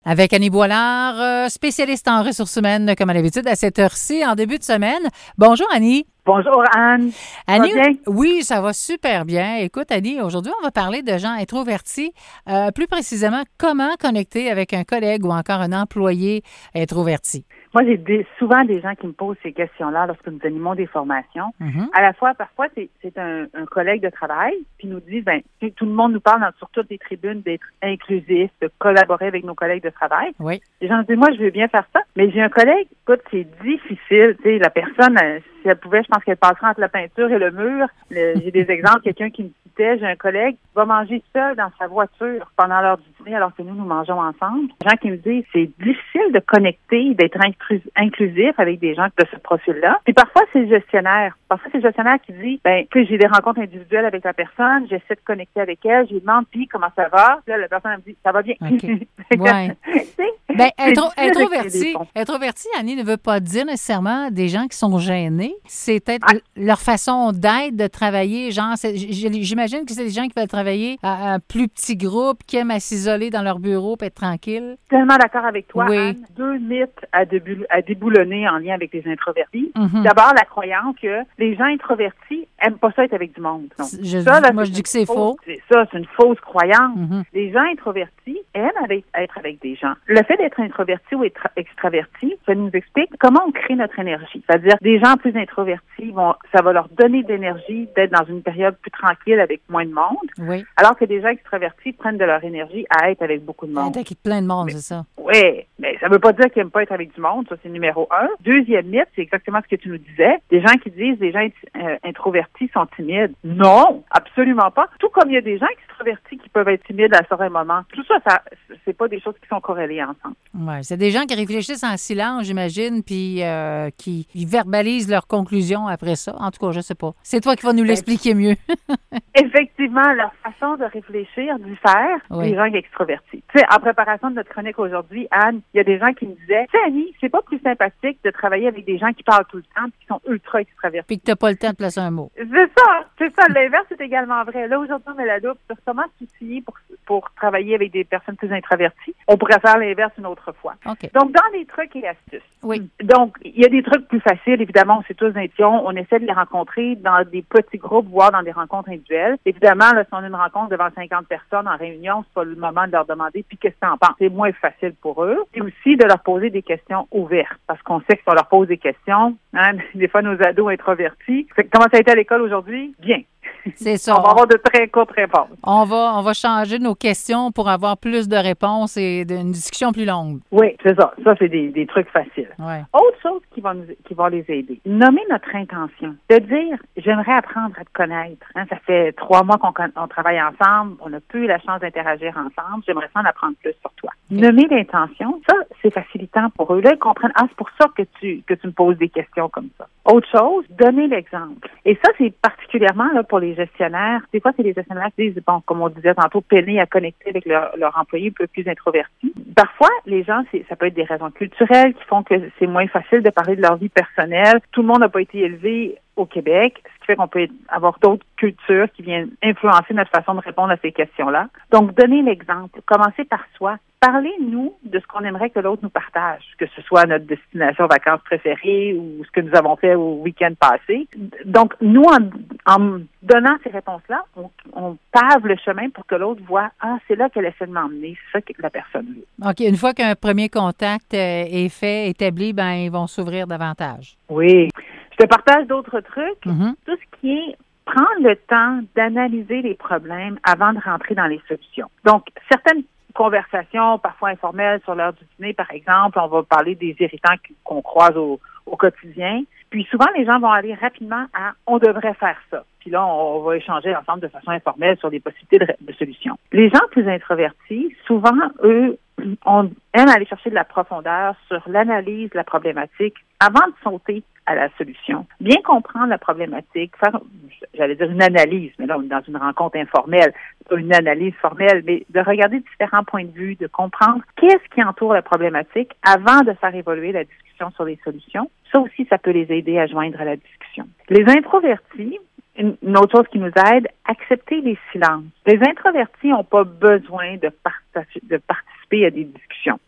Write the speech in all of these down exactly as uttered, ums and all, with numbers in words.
Avec Annie Boilard, euh, spécialiste en ressources humaines, comme à l'habitude, à cette heure-ci, en début de semaine. Bonjour, Annie. Bonjour, Anne. Annie, ça va bien? Oui, ça va super bien. Écoute, Annie, aujourd'hui, on va parler de gens introvertis. Euh, plus précisément, comment connecter avec un collègue ou encore un employé introverti? Moi, j'ai des, souvent des gens qui me posent ces questions-là lorsque nous animons des formations. Mm-hmm. À la fois, parfois, c'est, c'est un, un collègue de travail, puis nous dit, ben, tout le monde nous parle dans, sur toutes les tribunes d'être inclusif, de collaborer avec nos collègues de travail. Oui. Les gens disent, moi, je veux bien faire ça, mais j'ai un collègue, écoute, c'est difficile. Tu sais, la personne, elle, si elle pouvait, je pense qu'elle passerait entre la peinture et le mur. Le, j'ai des exemples, quelqu'un qui me citait, j'ai un collègue qui va manger seul dans sa voiture pendant l'heure du dîner, alors que nous, nous mangeons ensemble. Des gens qui me disent, c'est difficile de connecter, d'être inclusif avec des gens de ce profil-là. Puis parfois, c'est le gestionnaire. Parfois, c'est le gestionnaire qui dit, ben, tu sais, j'ai des rencontres individuelles avec la personne, j'essaie de connecter avec elle, je lui demande, puis comment ça va? Puis là, la personne me dit, ça va bien. Okay. Ouais. Ben, intro- introverti, introverti, Annie, ne veut pas dire nécessairement des gens qui sont gênés. C'est peut-être ah. leur façon d'être, de travailler. Genre, c'est, j'imagine que c'est des gens qui veulent travailler à un plus petit groupe, qui aiment à s'isoler dans leur bureau et être tranquille. Tellement d'accord avec toi, oui. Anne. Deux mythes à, débou- à déboulonner en lien avec les introvertis. Mm-hmm. D'abord, la croyance que les gens introvertis aiment pas ça être avec du monde. Donc, je, ça, là, moi, je dis que c'est fausse, faux. C'est ça, c'est une fausse croyance. Mm-hmm. Les gens introvertis aiment avec, être avec des gens. Le fait d'être introverti ou être extraverti, ça nous explique comment on crée notre énergie. C'est-à-dire, des gens plus introvertis, vont, ça va leur donner de l'énergie d'être dans une période plus tranquille avec moins de monde. Oui. Alors que des gens extravertis prennent de leur énergie à être avec beaucoup de monde. Avec plein de monde, mais, c'est ça. Oui, mais ça ne veut pas dire qu'ils n'aiment pas être avec du monde. Ça, c'est numéro un. Deuxième mythe, c'est exactement ce que tu nous disais. Des gens qui disent des gens euh, introvertis sont timides. Non, absolument pas. Tout comme il y a des gens extravertis qui peuvent être timides à certains moments. Tout ça, ça c'est pas des choses qui sont corrélées ensemble. Oui, c'est des gens qui réfléchissent en silence, j'imagine, puis euh, qui verbalisent leurs conclusions après ça. En tout cas, je sais pas. C'est toi qui vas nous l'expliquer mieux. Effectivement, leur façon de réfléchir diffère oui. des gens extrovertis. Tu sais, en préparation de notre chronique aujourd'hui, Anne, il y a des gens qui me disaient, tu sais, Annie, c'est pas plus sympathique de travailler avec des gens qui parlent tout le temps et qui sont ultra extravertis. Puis que t'as pas le temps de placer un mot. C'est ça, c'est ça. L'inverse est également vrai. Là, aujourd'hui, on met la loupe sur comment s'outiller pour, pour travailler avec des personnes plus introverties. On pourrait faire l'inverse une autre fois. Okay. Donc, dans les trucs et astuces. Oui. Donc, il y a des trucs plus faciles, évidemment, on sait tous d'intuition. On essaie de les rencontrer dans des petits groupes, voire dans des rencontres individuelles. Évidemment, là, si on a une rencontre devant cinquante personnes en réunion, c'est pas le moment de leur demander puis qu'est-ce que t'en penses. C'est moins facile pour eux. Et aussi de leur poser des questions ouvertes. Parce qu'on sait que si on leur pose des questions, hein, des fois, nos ados introvertis. Comment ça a été à l'école aujourd'hui? Bien. C'est ça. On va avoir de très courtes réponses. On va, on va changer nos questions pour avoir plus de réponses et une discussion plus longue. Oui, c'est ça. Ça, c'est des, des trucs faciles. Ouais. Autre chose qui va, nous, qui va les aider, nommer notre intention. De dire, j'aimerais apprendre à te connaître. Hein, ça fait trois mois qu'on on travaille ensemble, on n'a plus eu la chance d'interagir ensemble, j'aimerais ça en apprendre plus sur toi. Okay. Nommer l'intention, ça, c'est facilitant pour eux. Là, ils comprennent, ah, c'est pour ça que tu, que tu me poses des questions comme ça. Autre chose, donner l'exemple. Et ça, c'est particulièrement là pour les gestionnaires. Des fois, c'est les gestionnaires qui disent, bon, comme on disait tantôt, peiner à connecter avec leur, leur employé un peu plus introverti. Parfois, les gens, c'est, ça peut être des raisons culturelles qui font que c'est moins facile de parler de leur vie personnelle. Tout le monde n'a pas été élevé au Québec, ce qui fait qu'on peut avoir d'autres cultures qui viennent influencer notre façon de répondre à ces questions-là. Donc, donner l'exemple. Commencez par soi. Parlez-nous de ce qu'on aimerait que l'autre nous partage, que ce soit notre destination vacances préférée ou ce que nous avons fait au week-end passé. Donc, nous, en, en donnant ces réponses-là, on, on pave le chemin pour que l'autre voit, ah, c'est là qu'elle essaie de m'emmener, c'est ça que la personne veut. OK. Une fois qu'un premier contact est fait, établi, ben ils vont s'ouvrir davantage. Oui. Je te partage d'autres trucs. Mm-hmm. Tout ce qui est prendre le temps d'analyser les problèmes avant de rentrer dans les solutions. Donc, certaines conversations, parfois informelles, sur l'heure du dîner, par exemple, on va parler des irritants qu'on croise au, au quotidien. Puis souvent, les gens vont aller rapidement à « on devrait faire ça ». Puis là, on va échanger ensemble de façon informelle sur des possibilités de, de solutions. Les gens plus introvertis, souvent, eux, on aime aller chercher de la profondeur sur l'analyse de la problématique avant de sauter à la solution. Bien comprendre la problématique, faire, j'allais dire une analyse, mais là, on est dans une rencontre informelle, pas une analyse formelle, mais de regarder différents points de vue, de comprendre qu'est-ce qui entoure la problématique avant de faire évoluer la discussion sur les solutions. Ça aussi, ça peut les aider à joindre à la discussion. Les introvertis, une autre chose qui nous aide, accepter les silences. Les introvertis n'ont pas besoin de, partager, de participer à des discussions.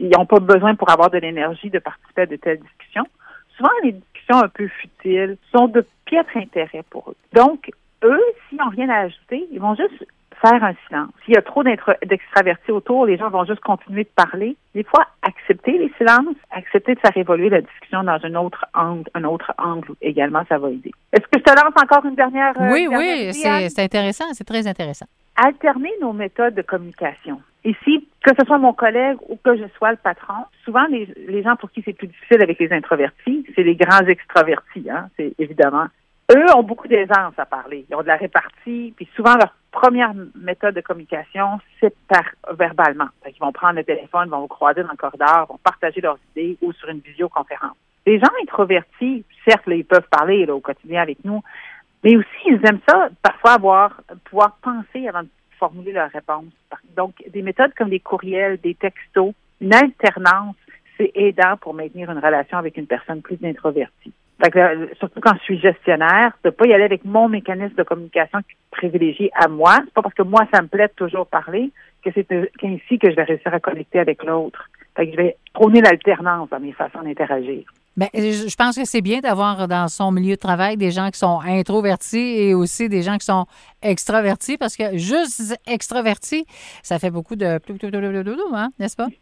ils n'ont pas besoin pour avoir de l'énergie de participer à de telles discussions. Souvent, les discussions un peu futiles sont de piètre intérêt pour eux. Donc, eux, s'ils n'ont rien à ajouter, ils vont juste faire un silence. S'il y a trop d'extravertis autour, les gens vont juste continuer de parler. Des fois, accepter les silences, accepter de faire évoluer la discussion dans un autre angle, un autre angle également, ça va aider. Est-ce que je te lance encore une dernière Oui, une dernière oui, idée, c'est, c'est intéressant, c'est très intéressant. Alterner nos méthodes de communication. Ici, que ce soit mon collègue ou que je sois le patron, souvent les, les gens pour qui c'est plus difficile avec les introvertis, c'est les grands extravertis, hein, c'est évidemment. Eux ont beaucoup d'aisance à parler. Ils ont de la répartie, puis souvent leur première méthode de communication, c'est par verbalement. Ils vont prendre le téléphone, vont vous croiser dans le corridor, vont partager leurs idées ou sur une visioconférence. Les gens introvertis, certes, là, ils peuvent parler là, au quotidien avec nous, mais aussi ils aiment ça parfois avoir pouvoir penser avant de formuler leurs réponses. Donc, des méthodes comme des courriels, des textos, une alternance, c'est aidant pour maintenir une relation avec une personne plus introvertie. Fait que, surtout quand je suis gestionnaire, de ne pas y aller avec mon mécanisme de communication privilégié à moi. C'est pas parce que moi, ça me plaît de toujours parler que c'est ainsi que je vais réussir à connecter avec l'autre. Fait que je vais prôner l'alternance dans mes façons d'interagir. Bien, je pense que c'est bien d'avoir dans son milieu de travail des gens qui sont introvertis et aussi des gens qui sont extravertis parce que juste extravertis, ça fait beaucoup de hein, n'est-ce pas?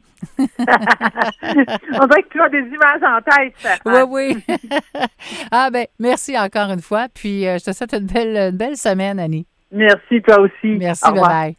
On dirait que tu as des images en tête. Oui, oui. Ah ben, merci encore une fois. Puis, euh, je te souhaite une belle, une belle semaine, Annie. Merci, toi aussi. Merci, bye-bye.